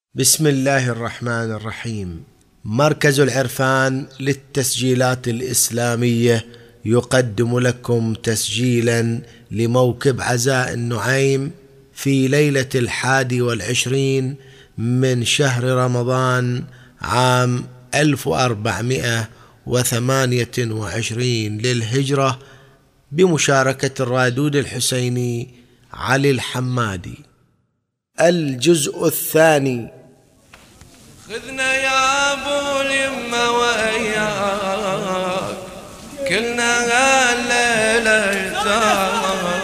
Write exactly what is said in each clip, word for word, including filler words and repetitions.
بسم الله الرحمن الرحيم. مركز العرفان للتسجيلات الإسلامية يقدم لكم تسجيلا لموكب عزاء النعيم في ليلة الحادي والعشرين من شهر رمضان عام ألف وأربعمائة وثمانية وعشرين للهجرة، بمشاركة الرادود الحسيني علي الحمادي. الجزء الثاني. خذنا يا ابو اليمه وياك كلنا هالليله يتاك،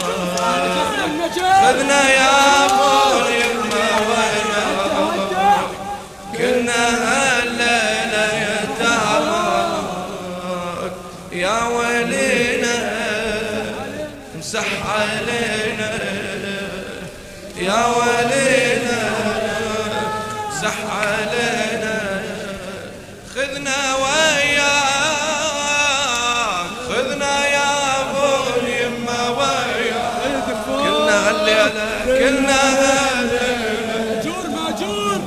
خذنا يا ابو اليمه وياك كلنا هالليله يتاك، يا ولينا امسح علينا يا ولينا امسح علينا، خذنا وياك خذنا يا ابو اليمه وياك كلنا هالليله كلنا هالليله ماجور ماجور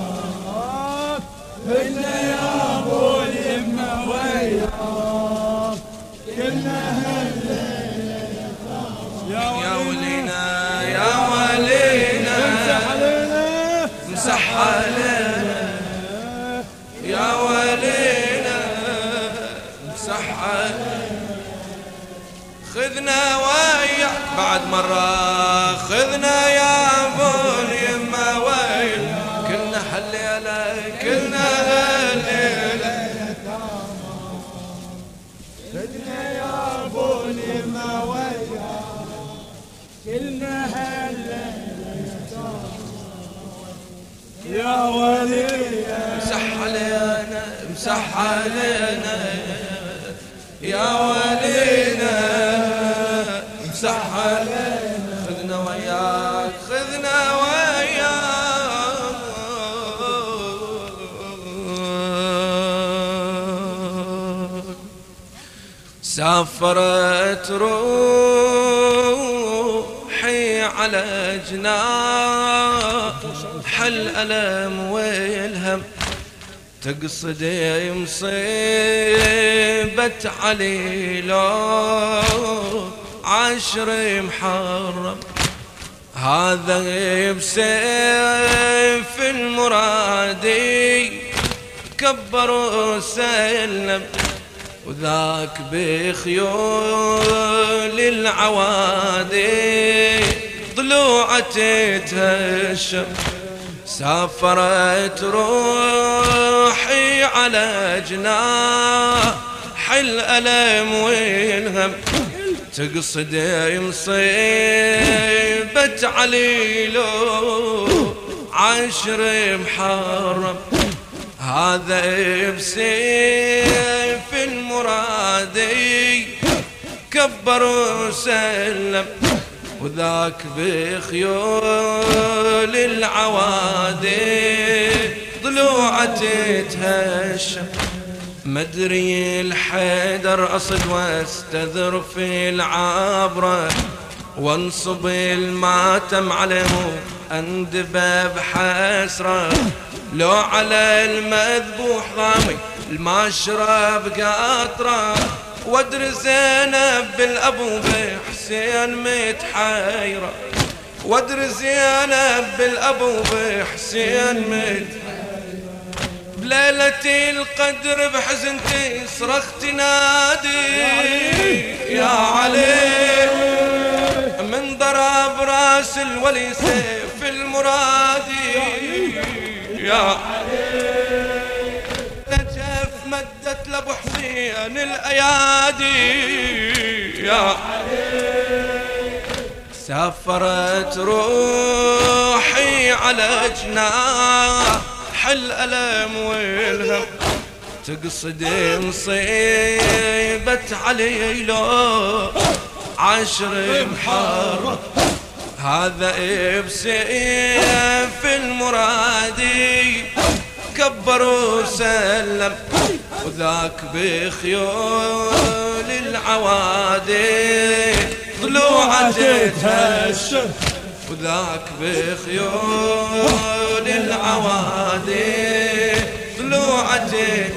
خذنا يا ابو اليمه وياك كلنا هالليله يا ولينا يا ولينا امسح علينا يا ولينا امسح علينا، خذنا وياك بعد مرة خذنا يا ابو اليمه وياك كلنا هالليلة كلنا هالليلة، خذنا يا ابو اليمه وياك كلنا هالليله يا ولينا امسح علينا امسح علينا يا ولينا امسح علينا، خذنا وياك خذنا وياك، سافرت روحي على جناح الألم والهم، تقصد مصيبة علي لو عشر محرم، هذا بسيف المرادي كبر وسلم، وذاك بخيول العوادي ضلوعة تهشم، سافرت روحي على جناح الألم والهم، تقصد مصيبة علي لو عشر محرم، هذا بسيف المرادي كبر وسلم، وذاك بخيول العوادي ضلوعة تهشم، مدري الحيدر أصد واستذر في العبرة، وانصب الماتم عليه اندبه بحسرة، لو على المذبوح ضامي المشرب قاطرة، وادر زينب بالابو بحسين متحيرة، وادر زينب بالابو بحسين متحيرة، بليلة القدر بحزنتي صرخ تنادي يا علي، من ضرب راس الولي سيف المرادي يا علي، مدت لابو حسين الايادي يا علي، سافرت روحي على جناح الألم والهم، تقصد مصيبة علي لو عشر محرم، هذا بسيف المرادي كبر وسلم، وذاك بخيول العوادي ضلوعة تهشم، وذاك بخيول العوادي عوادي ضلوعتي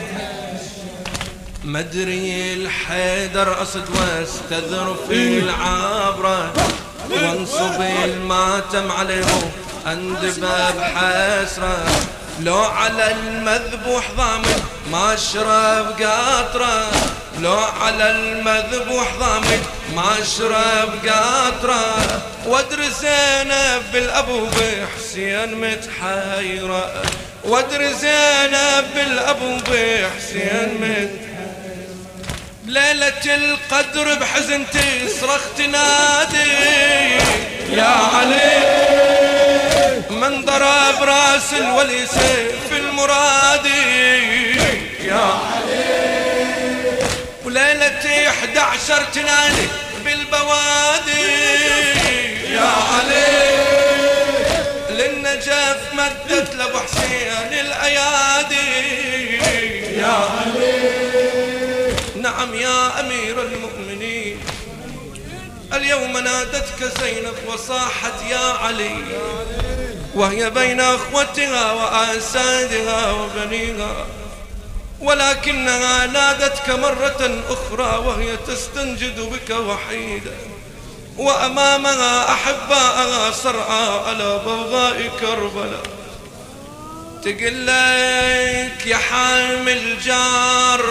مدري الحيدر أصد واستذر في العبرة وانصب الماتم عليه اندباب حسرة لو على المذبوح ضامن ما اشرب قطرة لو على المذبوح ضامن ما اشرب قطرة وادري زينب بالابو بحسين متحيرة وادري زينب بالابو بحسين متحيرة ليلة القدر بحزن تصرخ تنادي يا علي من ضرب راس الولي سيف المرادي يا علي وليلة احدى عشر تنادي بالبوادي يا علي للنجف مدت لابو حسين الايادي يا علي نعم يا أمير المؤمنين اليوم نادتك زينب وصاحت يا علي وهي بين أخوتها وأسادها وبنيها ولكنها نادتك مرة أخرى وهي تستنجد بك وحيدة وأمامها أحباءها صرعى على بوغاء كربلاء تقول لك يا حامل جار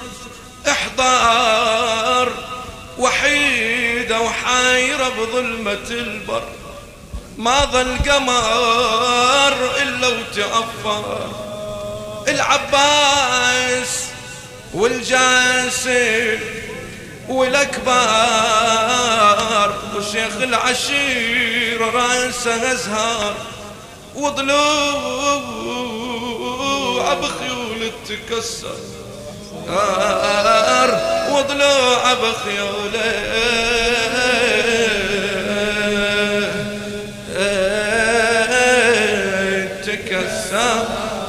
احضار وحيدة وحايرة بظلمة البر ما ظل قمر إلا وتعفر العباس والجاسم والأكبر وشيخ العشيرة راسه أزهار وضلوع بخيول تكسر وضلوع بخيوله تكسر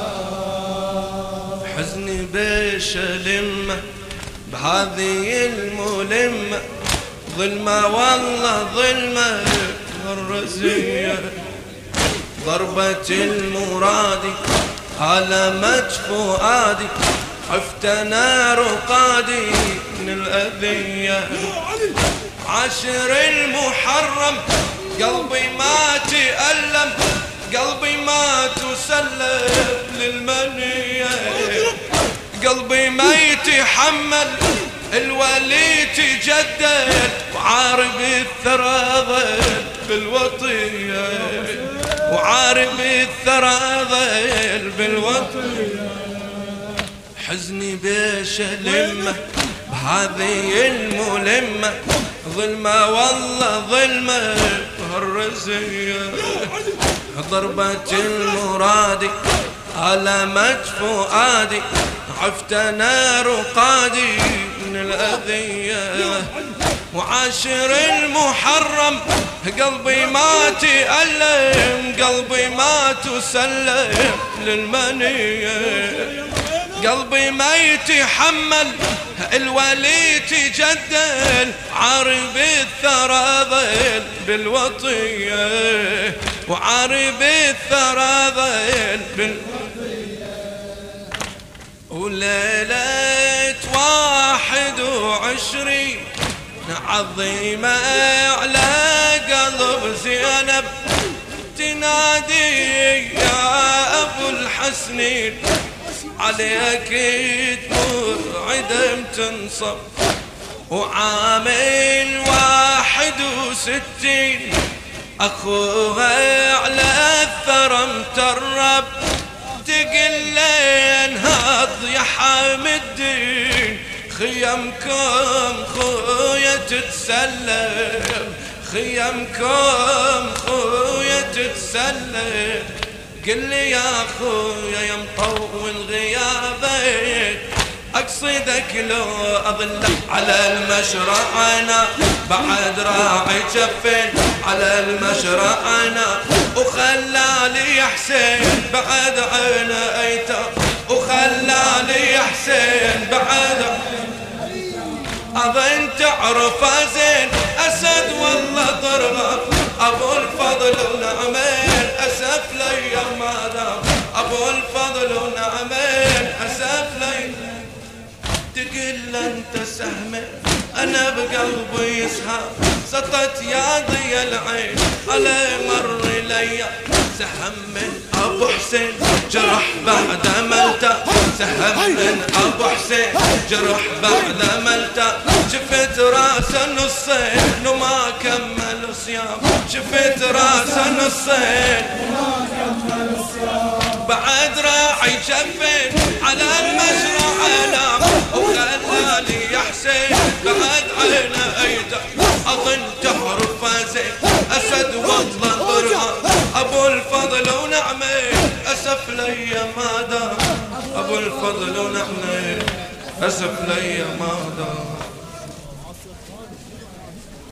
حزني بيش لمه بهذه الملمه ظلمه والله ظلمه الرزيه ضربة المرادي ألمت فؤادي عفت نار قادي من الأذية عشر المحرم قلبي ما تألم قلبي ما تسلم للمنية قلبي ما يتحمل الولي تجدد وعارب الثرى ظل بالوطية وعارب الثرى ظل بالوطية حزني بيش لمه بهذه الملمة ظلمة والله ظلمة هالرزية ضربة المرادي ألمت فؤادي عفت نار قادي من الأذية وعاشر المحرم قلبي ما تألم قلبي ما تسلم للمنية قلبي ما يتحمل الولي تجدل عارب الثرى ظل بالوطية وعارب الثرى ظل بالوطية وليلة واحد وعشرين عظيمة على قلب زينب تنادي يا أبو الحسنين عليك تمر عدم تنصب وعامل واحد وستين أخوها على الثرى مترب تقل انهض يا حامد الدين خيمكم خويا تتسلم خيمكم خويا تتسلم قل لي يا خويا يا مطول غيابك اقصدك لو اظلك على المشرع انا بعد راعي جفين على المشرع انا وخلالي حسين بعد عينه ايتام وخلالي حسين بعد اظن تعرف زين اسد والله ضربه ابو الفضل ونعمين اسف لي ما دام ابو ابو الفضل ونعمين اسف لي تقل انت سهمي انا بقلبي يسهر سطت يا ضي العين على مر ليا سهم من ابو حسين جرح بعد ملته سهم من ابو حسين جرح بعد ملته شفت راسه نصين وما كمل صيام شفت راسه نصين وما كمل صيام بعد راعي شفت على المشرع نام وخلالي يا حسين بعد عينه ايده اظن تحرف زين اسد والله برهان ابو الفضل ونعمه اسف لي ما دام ابو الفضل ونعمه اسف لي ما دام